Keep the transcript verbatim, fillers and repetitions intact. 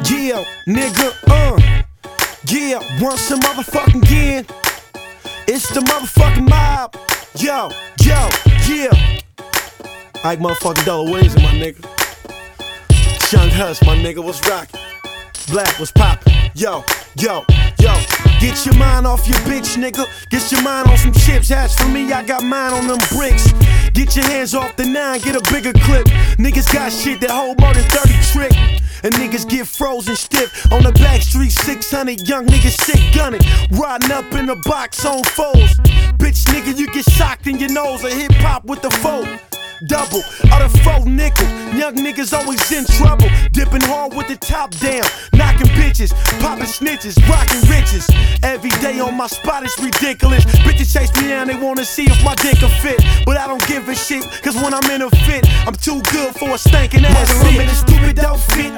Yeah, nigga, uh yeah, once a motherfucking again. It's the motherfucking mob. Yo, yo, yeah. Like motherfucking Dollar Wings, my nigga. Young Hus, my nigga, what's rockin'? Black, what's poppin'? Yo, yo, yo. Get your mind off your bitch, nigga. Get your mind on some chips. As for me, I got mine on them bricks. Get your hands off the nine, get a bigger clip. Niggas got shit that hold more than thirty trick. And niggas get frozen stiff on the back street, six hundred young niggas sick gunning, riding up in the box on foes. Bitch nigga, you get socked in your nose, a hip hop with the foe. Double, or the faux nickel. Young niggas always in trouble. Dipping hard with the top down. Knocking bitches, popping snitches, rocking riches. Every day on my spot is ridiculous. Bitches chase me down, they wanna see if my dick will fit. But I don't give a shit, cause when I'm in a fit, I'm too good for a stankin' ass bitch. I'm in a stupid outfit,